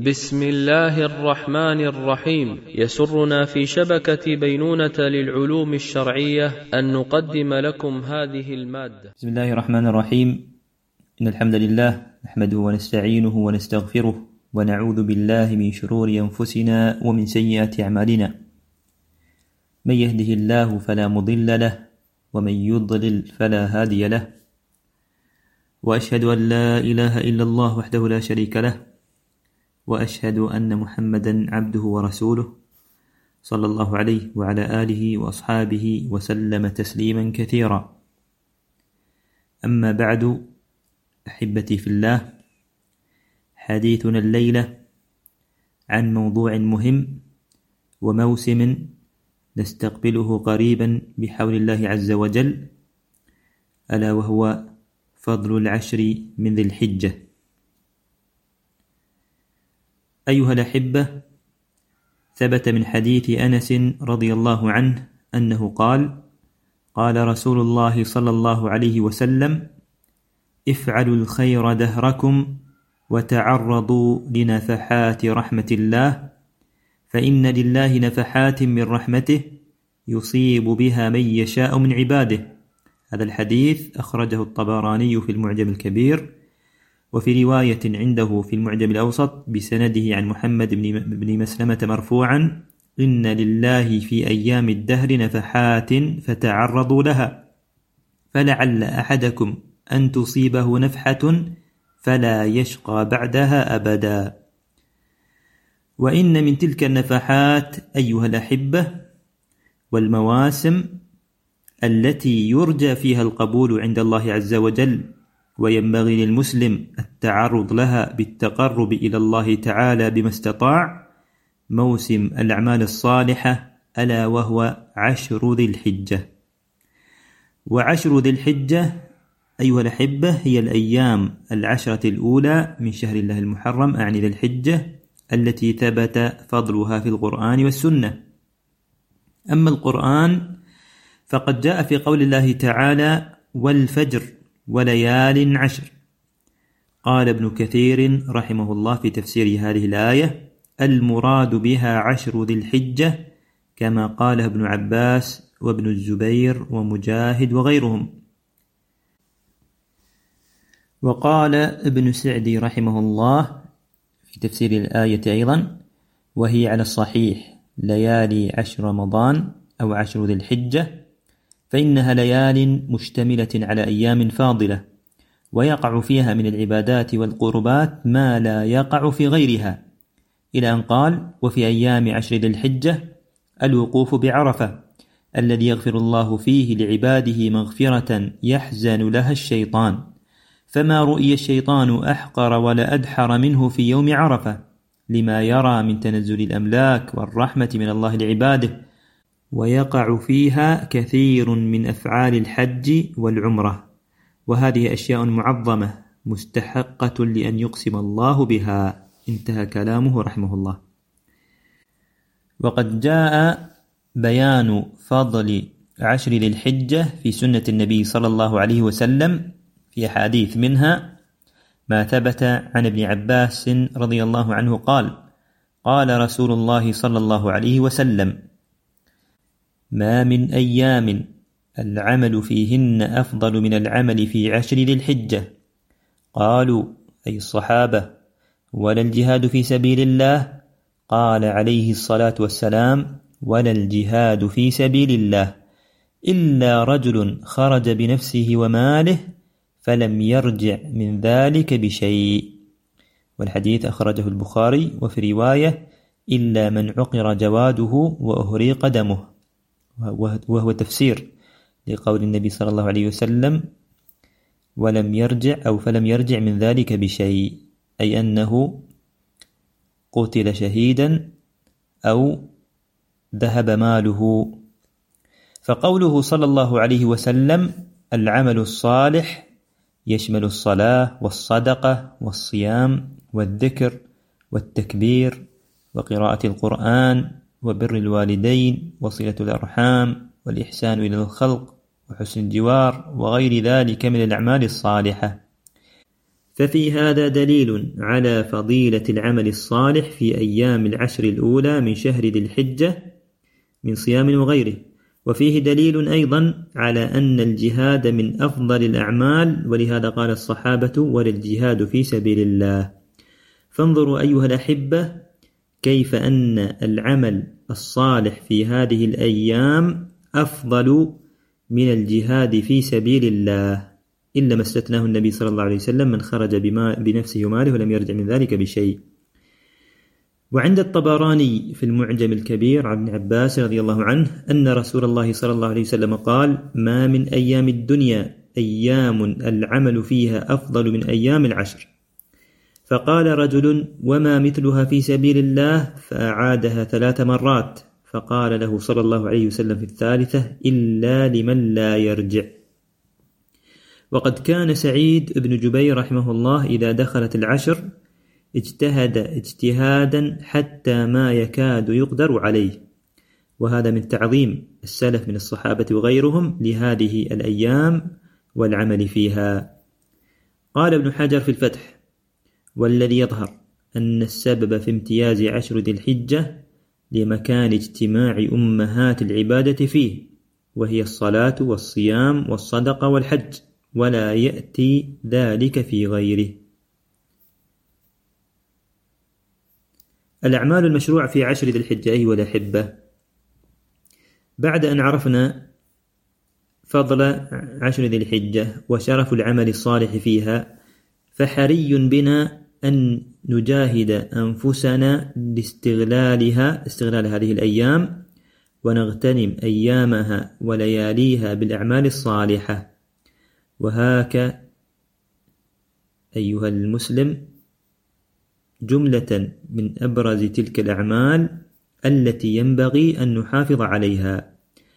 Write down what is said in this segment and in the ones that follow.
بسم الله الرحمن الرحيم. يسرنا في شبكة بينونة للعلوم الشرعية أن نقدم لكم هذه المادة. بسم الله الرحمن الرحيم. إن الحمد لله نحمده ونستعينه ونستغفره ونعوذ بالله من شرور أنفسنا ومن سيئات أعمالنا. من يهده الله فلا مضل له ومن يضلل فلا هادي له، وأشهد أن لا إله إلا الله وحده لا شريك له، وأشهد أن محمدا عبده ورسوله صلى الله عليه وعلى آله وأصحابه وسلم تسليما كثيرا. أما بعد، أحبتي في الله، حديثنا الليلة عن موضوع مهم وموسم نستقبله قريبا بحول الله عز وجل، ألا وهو فضل العشر من ذي الحجة. أيها الأحبة، ثبت من حديث أنس رضي الله عنه أنه قال: قال رسول الله صلى الله عليه وسلم: افعلوا الخير دهركم وتعرضوا لنفحات رحمة الله، فإن لله نفحات من رحمته يصيب بها من يشاء من عباده. هذا الحديث أخرجه الطبراني في المعجم الكبير، وفي رواية عنده في المعجم الأوسط بسنده عن محمد بن مسلمة مرفوعا: إن لله في أيام الدهر نفحات فتعرضوا لها، فلعل أحدكم أن تصيبه نفحة فلا يشقى بعدها أبدا. وإن من تلك النفحات أيها الأحبة والمواسم التي يرجى فيها القبول عند الله عز وجل، وينبغي للمسلم التعرض لها بالتقرب إلى الله تعالى بما استطاع، موسم الأعمال الصالحة، ألا وهو عشر ذي الحجة. وعشر ذي الحجة أيها الأحبة هي الأيام العشرة الأولى من شهر الله المحرم، أعني ذي الحجة، التي ثبت فضلها في القرآن والسنة. أما القرآن فقد جاء في قول الله تعالى: والفجر وليال عشر. قال ابن كثير رحمه الله في تفسير هذه الآية: المراد بها عشر ذي الحجة، كما قال ابن عباس وابن الزبير ومجاهد وغيرهم. وقال ابن سعدي رحمه الله في تفسير الآية أيضا: وهي على الصحيح ليالي عشر رمضان أو عشر ذي الحجة، فإنها ليال مشتملة على أيام فاضلة، ويقع فيها من العبادات والقربات ما لا يقع في غيرها، إلى أن قال: وفي أيام عشر ذي الحجة الوقوف بعرفة، الذي يغفر الله فيه لعباده مغفرة يحزن لها الشيطان، فما رؤي الشيطان أحقر ولا أدحر منه في يوم عرفة، لما يرى من تنزل الأملاك والرحمة من الله لعباده، ويقع فيها كثير من أفعال الحج والعمرة، وهذه أشياء معظمة مستحقة لأن يقسم الله بها. انتهى كلامه رحمه الله. وقد جاء بيان فضل عشر ذي الحجة في سنة النبي صلى الله عليه وسلم في أحاديث، منها ما ثبت عن ابن عباس رضي الله عنه قال: قال رسول الله صلى الله عليه وسلم: ما من أيام العمل فيهن أفضل من العمل في عشر ذي الحجة. قالوا: أي الصحابة؟ ولا الجهاد في سبيل الله؟ قال عليه الصلاة والسلام: ولا الجهاد في سبيل الله إلا رجل خرج بنفسه وماله فلم يرجع من ذلك بشيء. والحديث أخرجه البخاري، وفي رواية: إلا من عقر جواده وأهريق دمه، وهو تفسير لقول النبي صلى الله عليه وسلم: ولم يرجع أو فلم يرجع من ذلك بشيء، أي أنه قتل شهيدا أو ذهب ماله. فقوله صلى الله عليه وسلم: العمل الصالح يشمل الصلاة والصدقة والصيام والذكر والتكبير وقراءة القرآن وبر الوالدين وصلة الأرحام والإحسان إلى الخلق وحسن الجوار وغير ذلك من الأعمال الصالحة، ففي هذا دليل على فضيلة العمل الصالح في أيام العشر الأولى من شهر ذي الحجة من صيام وغيره، وفيه دليل أيضا على أن الجهاد من أفضل الأعمال، ولهذا قال الصحابة: وللجهاد في سبيل الله. فانظروا أيها الأحبة كيف أن العمل الصالح في هذه الأيام أفضل من الجهاد في سبيل الله، إلا ما استثناه النبي صلى الله عليه وسلم من خرج بنفسه وماله ولم يرجع من ذلك بشيء. وعند الطبراني في المعجم الكبير عن ابن عباس رضي الله عنه أن رسول الله صلى الله عليه وسلم قال: ما من أيام الدنيا أيام العمل فيها أفضل من أيام العشر. فقال رجل: وما مثلها في سبيل الله؟ فأعادها 3 مرات، فقال له صلى الله عليه وسلم في الثالثة: إلا لمن لا يرجع. وقد كان سعيد بن جبير رحمه الله إذا دخلت العشر اجتهد اجتهادا حتى ما يكاد يقدر عليه، وهذا من تعظيم السلف من الصحابة وغيرهم لهذه الأيام والعمل فيها. قال ابن حجر في الفتح: والذي يظهر أن السبب في امتياز عشر ذي الحجة لمكان اجتماع أمهات العبادة فيه، وهي الصلاة والصيام والصدقة والحج، ولا يأتي ذلك في غيره. الأعمال المشروع في عشر ذي الحجة أيها الأحبة، بعد أن عرفنا فضل عشر ذي الحجة وشرف العمل الصالح فيها، فحري بنا أن نجاهد أنفسنا لاستغلال هذه الأيام، ونغتنم أيامها ولياليها بالأعمال الصالحة. وهاك أيها المسلم جملة من أبرز تلك الأعمال التي ينبغي أن نحافظ عليها.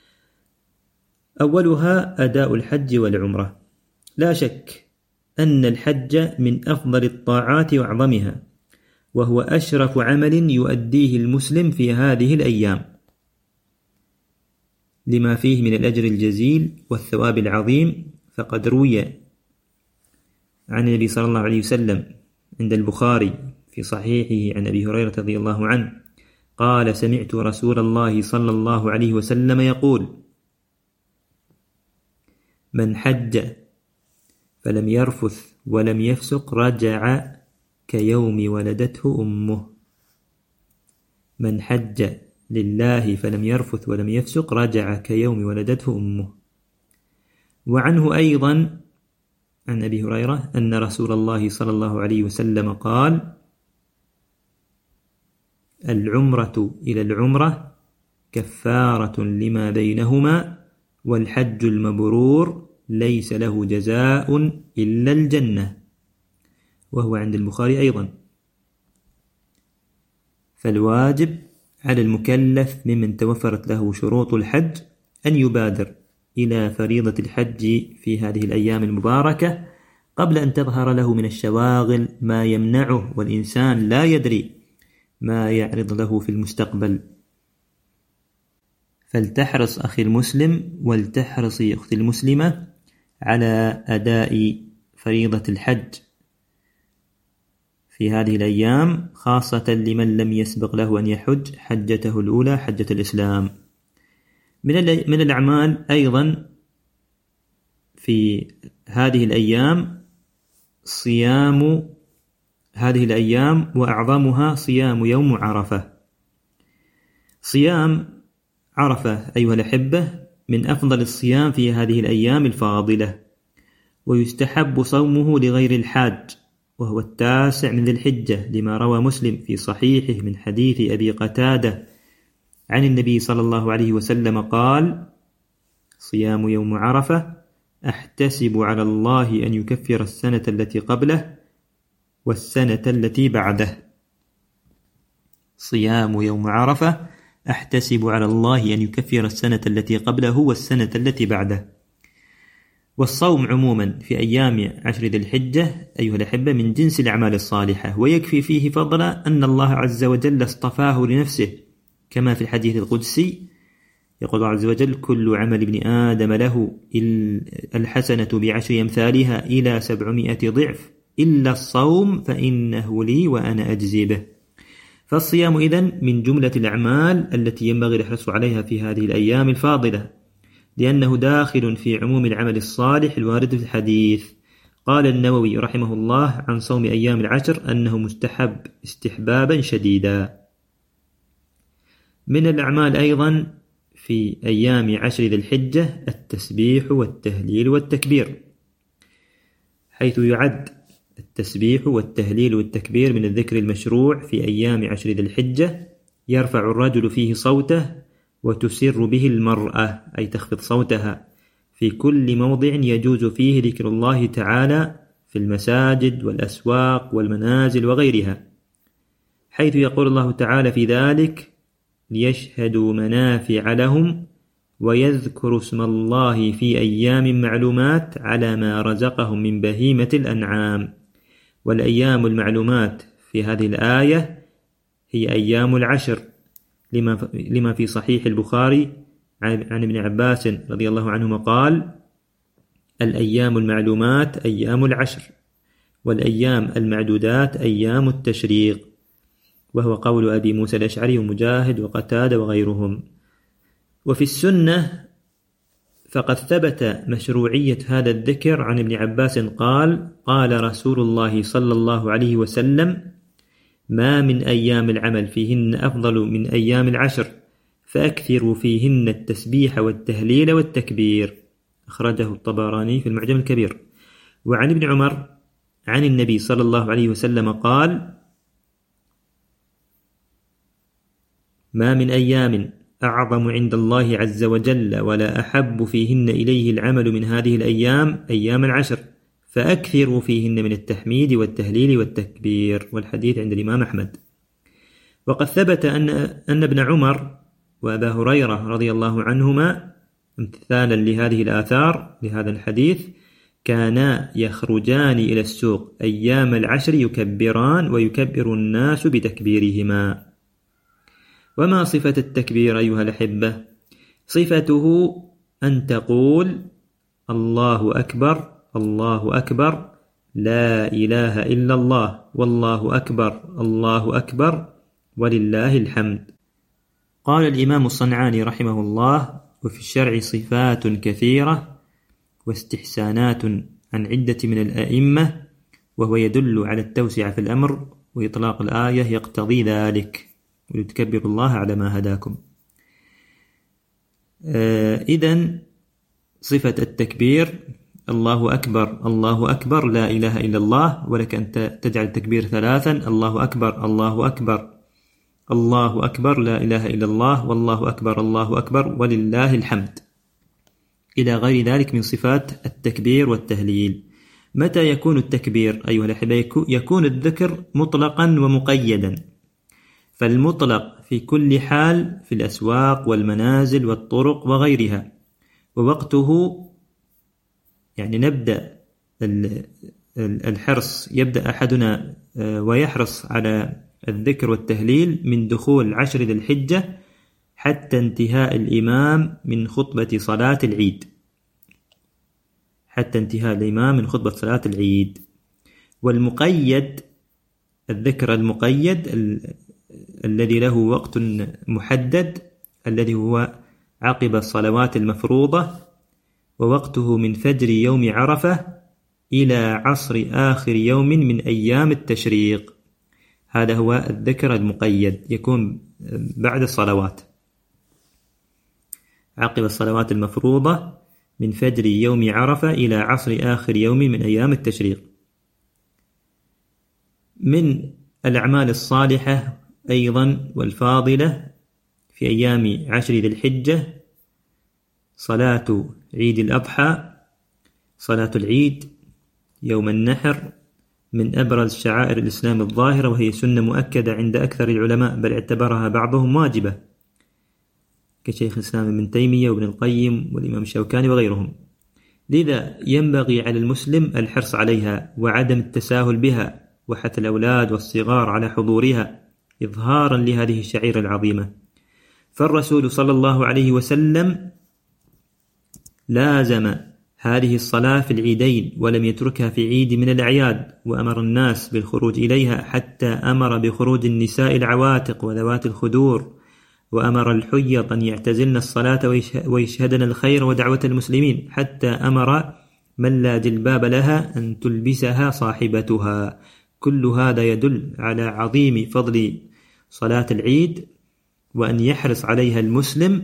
أولها أداء الحج والعمرة. لا شك أن الحج من أفضل الطاعات وأعظمها، وهو أشرف عمل يؤديه المسلم في هذه الأيام، لما فيه من الأجر الجزيل والثواب العظيم. فقد روي عن النبي صلى الله عليه وسلم عند البخاري في صحيحه عن أبي هريرة رضي الله عنه قال: سمعت رسول الله صلى الله عليه وسلم يقول: من حج فلم يرفث ولم يفسق رجع كيوم ولدته أمه. من حج لله فلم يرفث ولم يفسق رجع كيوم ولدته أمه. وعنه أيضا عن أبي هريرة أن رسول الله صلى الله عليه وسلم قال: العمرة إلى العمرة كفارة لما بينهما، والحج المبرور ليس له جزاء إلا الجنة، وهو عند البخاري أيضا. فالواجب على المكلف ممن توفرت له شروط الحج أن يبادر إلى فريضة الحج في هذه الأيام المباركة قبل أن تظهر له من الشواغل ما يمنعه، والإنسان لا يدري ما يعرض له في المستقبل. فلتحرص أخي المسلم ولتحرصي أختي المسلمة على أداء فريضة الحج في هذه الأيام، خاصة لمن لم يسبق له أن يحج حجته الأولى حجة الإسلام. من الأعمال أيضا في هذه الأيام صيام هذه الأيام، وأعظمها صيام يوم عرفة. صيام عرفة أيها الأحبة من أفضل الصيام في هذه الأيام الفاضلة، ويستحب صومه لغير الحاج، وهو 9 من ذي الحجة، لما روى مسلم في صحيحه من حديث أبي قتادة عن النبي صلى الله عليه وسلم قال: صيام يوم عرفة أحتسب على الله أن يكفر السنة التي قبله والسنة التي بعده. صيام يوم عرفة أحتسب على الله أن يكفر السنة التي قبله والسنة التي بعده. والصوم عموما في أيام عشر ذي الحجة أيها الأحبة من جنس الأعمال الصالحة، ويكفي فيه فضلا أن الله عز وجل اصطفاه لنفسه، كما في الحديث القدسي يقول الله عز وجل: كل عمل ابن آدم له الحسنة ب10 أمثالها إلى 700 ضعف إلا الصوم فإنه لي وأنا أجزي به. فالصيام إذن من جملة الأعمال التي ينبغي الحرص عليها في هذه الأيام الفاضلة، لأنه داخل في عموم العمل الصالح الوارد في الحديث. قال النووي رحمه الله عن صوم أيام العشر أنه مستحب استحبابا شديدا. من الأعمال أيضا في أيام عشر ذي الحجة التسبيح والتهليل والتكبير، حيث يعد التسبيح والتهليل والتكبير من الذكر المشروع في أيام عشر ذي الحجة. يرفع الرجل فيه صوته وتسر به المرأة، أي تخفض صوتها، في كل موضع يجوز فيه ذكر الله تعالى في المساجد والأسواق والمنازل وغيرها، حيث يقول الله تعالى في ذلك: ليشهدوا منافع لهم ويذكروا اسم الله في أيام معلومات على ما رزقهم من بهيمة الأنعام. والأيام المعلومات في هذه الآية هي أيام العشر، لما في صحيح البخاري عن ابن عباس رضي الله عنهما قال: الأيام المعلومات أيام العشر، والأيام المعدودات أيام التشريق، وهو قول أبي موسى الأشعري ومجاهد وقتادة وغيرهم. وفي السنة فقد ثبت مشروعية هذا الذكر عن ابن عباس قال: قال رسول الله صلى الله عليه وسلم: ما من أيام العمل فيهن أفضل من أيام العشر، فأكثروا فيهن التسبيح والتهليل والتكبير. أخرجه الطبراني في المعجم الكبير. وعن ابن عمر عن النبي صلى الله عليه وسلم قال: ما من أيام أعظم عند الله عز وجل ولا أحب فيهن إليه العمل من هذه الأيام أيام العشر، فأكثروا فيهن من التحميد والتهليل والتكبير. والحديث عند الإمام أحمد. وقد ثبت أن ابن عمر وأبا هريرة رضي الله عنهما امتثالا لهذه الآثار لهذا الحديث كانا يخرجان إلى السوق أيام العشر يكبران ويكبر الناس بتكبيرهما. وما صفة التكبير أيها الأحبة؟ صفته أن تقول: الله أكبر الله أكبر لا إله إلا الله والله أكبر الله أكبر ولله الحمد. قال الإمام الصنعاني رحمه الله: وفي الشرع صفات كثيرة واستحسانات عن عدة من الأئمة، وهو يدل على التوسعة في الأمر، وإطلاق الآية يقتضي ذلك، ولتكبروا الله على ما هداكم. إذن صفة التكبير: الله أكبر الله أكبر لا إله إلا الله، ولك أن تجعل التكبير ثلاثا: الله أكبر الله أكبر الله أكبر لا إله إلا الله والله أكبر الله أكبر ولله الحمد، إلى غير ذلك من صفات التكبير والتهليل. متى يكون التكبير أيها الأحبة؟ يكون الذكر مطلقا ومقيدا. فالمطلق في كل حال في الأسواق والمنازل والطرق وغيرها، ووقته يعني نبدأ الحرص، يبدأ أحدنا ويحرص على الذكر والتهليل من دخول عشر ذي الحجة حتى انتهاء الإمام من خطبة صلاة العيد، حتى انتهاء الإمام من خطبة صلاة العيد. والمقيد، الذكر المقيد الذي له وقت محدد، الذي هو عقب الصلوات المفروضة، ووقته من فجر يوم عرفة إلى عصر آخر يوم من أيام التشريق. هذا هو الذكر المقيد، يكون بعد الصلوات، عقب الصلوات المفروضة من فجر يوم عرفة إلى عصر آخر يوم من أيام التشريق. من الأعمال الصالحة أيضا والفاضلة في أيام عشر ذي الحجة صلاة عيد الأضحى. صلاة العيد يوم النحر من أبرز شعائر الإسلام الظاهرة، وهي سنة مؤكدة عند أكثر العلماء، بل اعتبرها بعضهم واجبة كشيخ الإسلام ابن تيمية وابن القيم والإمام الشوكاني وغيرهم. لذا ينبغي على المسلم الحرص عليها وعدم التساهل بها، وحث الأولاد والصغار على حضورها إظهارا لهذه الشعيرة العظيمة. فالرسول صلى الله عليه وسلم لازم هذه الصلاة في العيدين ولم يتركها في عيد من الأعياد، وأمر الناس بالخروج إليها، حتى أمر بخروج النساء العواتق وذوات الخدور، وأمر الحيض أن يعتزلن الصلاة ويشهدن الخير ودعوة المسلمين، حتى أمر من لا جلباب لها أن تلبسها صاحبتها. كل هذا يدل على عظيم فضل صلاة العيد، وأن يحرص عليها المسلم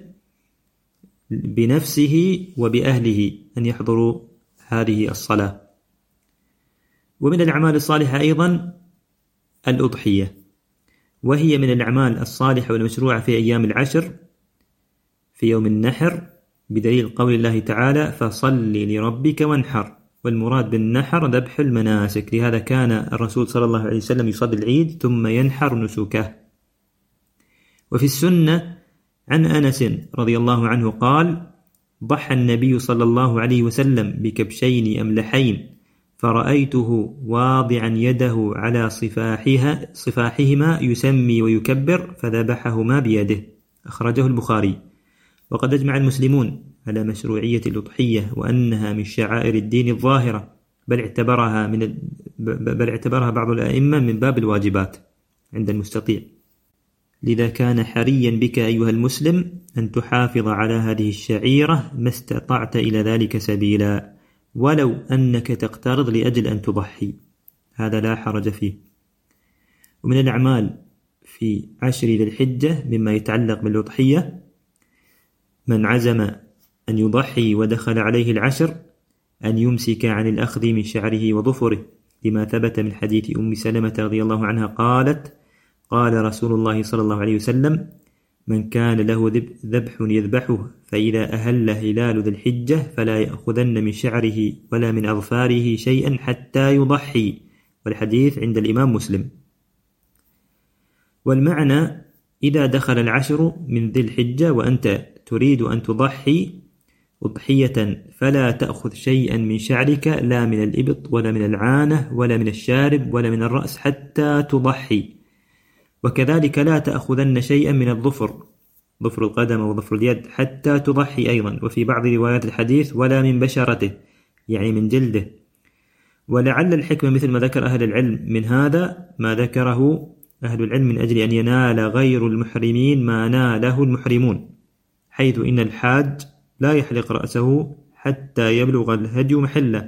بنفسه وبأهله أن يحضروا هذه الصلاة. ومن الأعمال الصالحة أيضا الأضحية، وهي من الأعمال الصالحة والمشروعة في أيام العشر في يوم النحر، بدليل قول الله تعالى: فصل لربك وانحر. والمراد بالنحر ذبح المناسك، لهذا كان الرسول صلى الله عليه وسلم يصلي العيد ثم ينحر نسكه. وفي السنة عن أنس رضي الله عنه قال: ضحى النبي صلى الله عليه وسلم بكبشين أملحين، فرأيته واضعا يده على صفاحهما يسمي ويكبر، فذبحهما بيده. أخرجه البخاري. وقد أجمع المسلمون على مشروعية الأضحية، وأنها من شعائر الدين الظاهرة، بل اعتبرها بعض الأئمة من باب الواجبات عند المستطيع. لذا كان حريا بك أيها المسلم أن تحافظ على هذه الشعيرة ما استطعت إلى ذلك سبيلا، ولو أنك تقترض لأجل أن تضحي، هذا لا حرج فيه. ومن الأعمال في 10 ذي الحجة مما يتعلق بالأضحية: من عزم أن يضحي ودخل عليه العشر أن يمسك عن الأخذ من شعره وظفره، لما ثبت من حديث أم سلمة رضي الله عنها قالت: قال رسول الله صلى الله عليه وسلم: من كان له ذبح يذبحه، فإذا أهل هلال ذي الحجة فلا يأخذن من شعره ولا من أظفاره شيئا حتى يضحي. والحديث عند الإمام مسلم. والمعنى: إذا دخل العشر من ذي الحجة وأنت تريد أن تضحي أضحية، فلا تأخذ شيئا من شعرك، لا من الإبط ولا من العانة ولا من الشارب ولا من الرأس حتى تضحي. وكذلك لا تأخذن شيئا من الظفر، ظفر القدم وظفر اليد، حتى تضحي أيضا. وفي بعض روايات الحديث: ولا من بشرته، يعني من جلده. ولعل الحكمة مثل ما ذكر أهل العلم من هذا ما ذكره أهل العلم من أجل أن ينال غير المحرمين ما ناله المحرمون، حيث إن الحاج لا يحلق رأسه حتى يبلغ الهدي محله.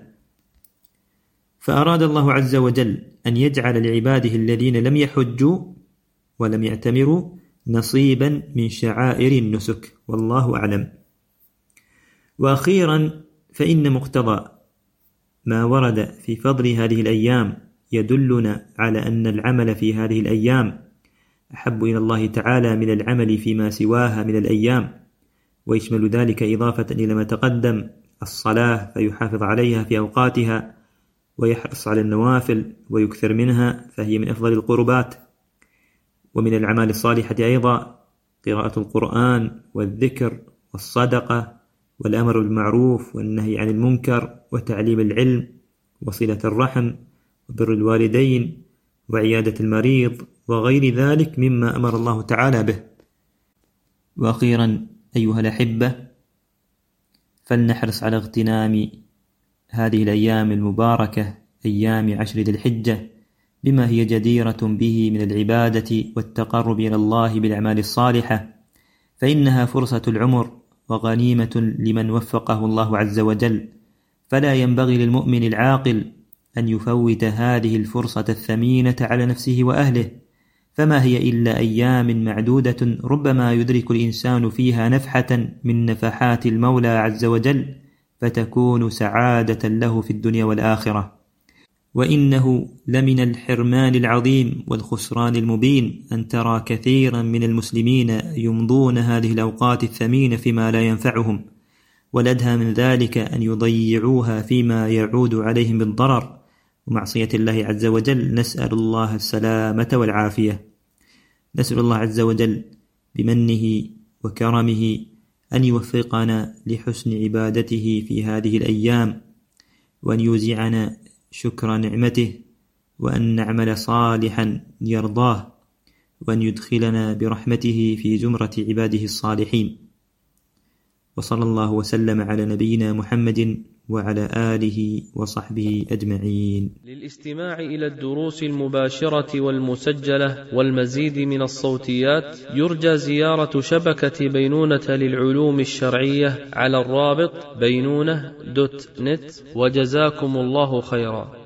فأراد الله عز وجل أن يجعل لعباده الذين لم يحجوا ولم يعتمروا نصيبا من شعائر النسك، والله أعلم. وأخيرا، فإن مقتضى ما ورد في فضل هذه الأيام يدلنا على أن العمل في هذه الأيام أحب إلى الله تعالى من العمل فيما سواها من الأيام، ويشمل ذلك إضافة إلى ما تقدم الصلاة، فيحافظ عليها في أوقاتها، ويحرص على النوافل ويكثر منها، فهي من أفضل القربات. ومن الأعمال الصالحة أيضا قراءة القرآن والذكر والصدقة والأمر بالمعروف والنهي عن المنكر وتعليم العلم وصلة الرحم وبر الوالدين وعيادة المريض وغير ذلك مما أمر الله تعالى به. وأخيرا أيها الأحبة، فلنحرص على اغتنام هذه الأيام المباركة، أيام 10 ذي الحجة، بما هي جديرة به من العبادة والتقرب إلى الله بالأعمال الصالحة، فإنها فرصة العمر وغنيمة لمن وفقه الله عز وجل، فلا ينبغي للمؤمن العاقل أن يفوت هذه الفرصة الثمينة على نفسه وأهله، فما هي إلا أيام معدودة ربما يدرك الإنسان فيها نفحة من نفحات المولى عز وجل، فتكون سعادة له في الدنيا والآخرة. وإنه لمن الحرمان العظيم والخسران المبين أن ترى كثيرا من المسلمين يمضون هذه الأوقات الثمينة فيما لا ينفعهم، والأدهى من ذلك أن يضيعوها فيما يعود عليهم بالضرر ومعصية الله عز وجل. نسأل الله السلامة والعافية. نسأل الله عز وجل بمنه وكرمه أن يوفقنا لحسن عبادته في هذه الأيام، وأن يوزعنا شكر نعمته، وأن نعمل صالحا يرضاه، وأن يدخلنا برحمته في زمرة عباده الصالحين. وصلى الله وسلم على نبينا محمد وعلى آله وصحبه أجمعين. للاستماع إلى الدروس المباشرة والمسجلة والمزيد من الصوتيات يرجى زيارة شبكة بينونة للعلوم الشرعية على الرابط بينونة.net. وجزاكم الله خيرا.